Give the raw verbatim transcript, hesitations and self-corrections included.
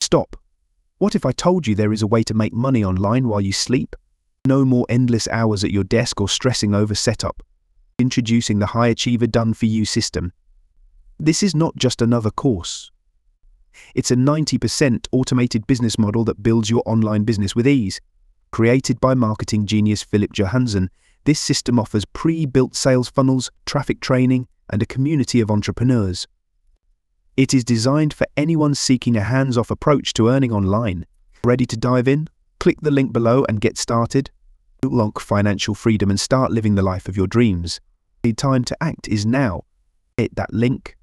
stop. What if I told you there is a way to make money online while you sleep? No more endless hours at your desk or stressing over setup. Introducing the High Achiever Done For You system. This is not just another course. It's a ninety percent automated business model that builds your online business with ease. Created by marketing genius Philip Johansson, this system offers pre-built sales funnels, traffic training, and a community of entrepreneurs. It is designed for anyone seeking a hands-off approach to earning online. Ready to dive in? Click the link below and get started. Unlock financial freedom and start living the life of your dreams. The time to act is now. Hit that link